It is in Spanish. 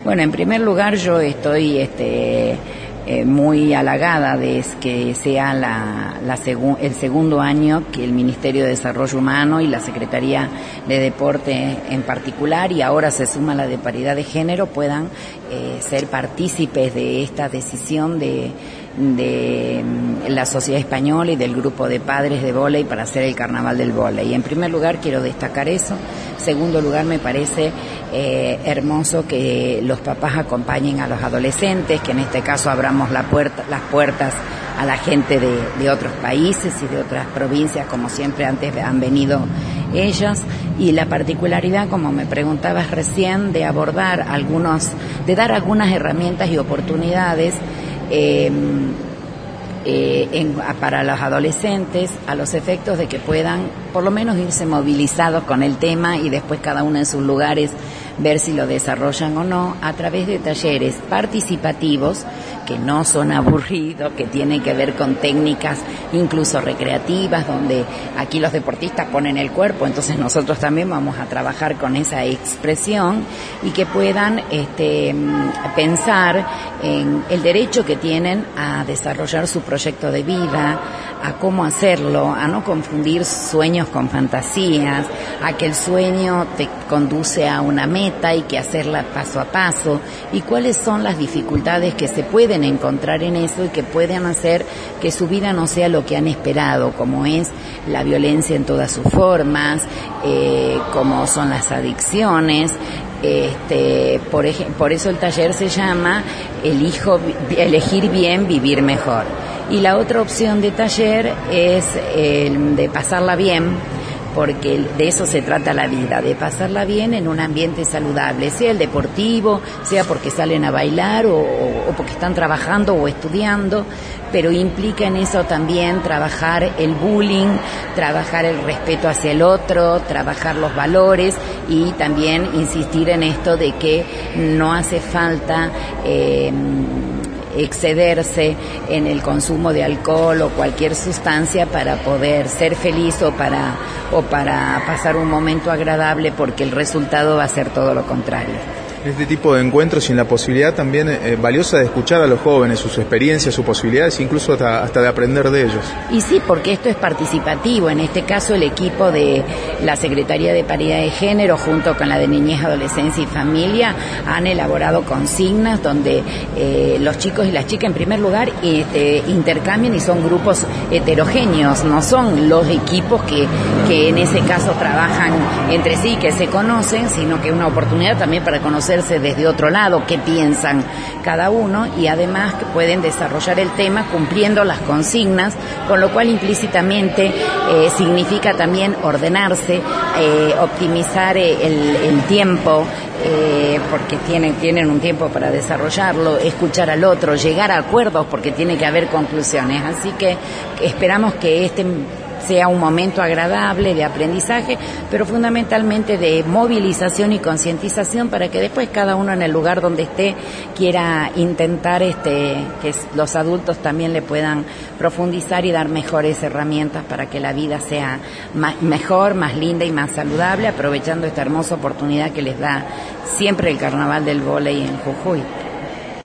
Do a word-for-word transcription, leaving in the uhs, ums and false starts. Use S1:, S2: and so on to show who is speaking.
S1: Bueno, en primer lugar yo estoy este, eh, muy halagada de que sea la, la segu- el segundo año que el Ministerio de Desarrollo Humano y la Secretaría de Deporte en particular, y ahora se suma la de Paridad de Género, puedan eh, ser partícipes de esta decisión de de la Sociedad Española y del grupo de padres de vóley para hacer el Carnaval del Vóley. En primer lugar quiero destacar eso. Segundo lugar, me parece eh, hermoso que los papás acompañen a los adolescentes, que en este caso abramos la puerta, las puertas a la gente de, de otros países y de otras provincias, como siempre antes han venido ellas, y la particularidad, como me preguntabas recién, de abordar algunos, de dar algunas herramientas y oportunidades Eh, eh, en, para los adolescentes, a los efectos de que puedan por lo menos irse movilizados con el tema y después cada uno en sus lugares ver si lo desarrollan o no, a través de talleres participativos que no son aburridos, que tienen que ver con técnicas incluso recreativas, donde aquí los deportistas ponen el cuerpo, entonces nosotros también vamos a trabajar con esa expresión, y que puedan este, pensar en el derecho que tienen a desarrollar su proyecto de vida, a cómo hacerlo, a no confundir sueños con fantasías, a que el sueño te conduce a una meta y que hacerla paso a paso, y cuáles son las dificultades que se pueden encontrar en eso y que pueden hacer que su vida no sea lo que han esperado, como es la violencia en todas sus formas, eh, como son las adicciones. Este, por, ej- por eso el taller se llama Elijo, Elegir Bien, Vivir Mejor. Y la otra opción de taller es el de pasarla bien, porque de eso se trata la vida, de pasarla bien en un ambiente saludable, sea el deportivo, sea porque salen a bailar o, o porque están trabajando o estudiando, pero implica en eso también trabajar el bullying, trabajar el respeto hacia el otro, trabajar los valores, y también insistir en esto de que no hace falta eh, excederse en el consumo de alcohol o cualquier sustancia para poder ser feliz o para o para pasar un momento agradable, porque el resultado va a ser todo lo contrario.
S2: Este tipo de encuentros y en la posibilidad también eh, valiosa de escuchar a los jóvenes, sus experiencias, sus posibilidades, incluso hasta, hasta de aprender de ellos.
S1: Y sí, porque esto es participativo. En este caso, el equipo de la Secretaría de Paridad de Género, junto con la de Niñez, Adolescencia y Familia, han elaborado consignas donde eh, los chicos y las chicas, en primer lugar, este, intercambian, y son grupos heterogéneos, no son los equipos que, que en ese caso trabajan entre sí, que se conocen, sino que es una oportunidad también para conocer desde otro lado qué piensan cada uno, y además que pueden desarrollar el tema cumpliendo las consignas, con lo cual implícitamente eh, significa también ordenarse, eh, optimizar eh, el, el tiempo, eh, porque tienen, tienen un tiempo para desarrollarlo, escuchar al otro, llegar a acuerdos, porque tiene que haber conclusiones. Así que esperamos que este sea un momento agradable de aprendizaje, pero fundamentalmente de movilización y concientización, para que después cada uno en el lugar donde esté quiera intentar este que los adultos también le puedan profundizar y dar mejores herramientas para que la vida sea más, mejor, más linda y más saludable, aprovechando esta hermosa oportunidad que les da siempre el Carnaval del Vóley en Jujuy.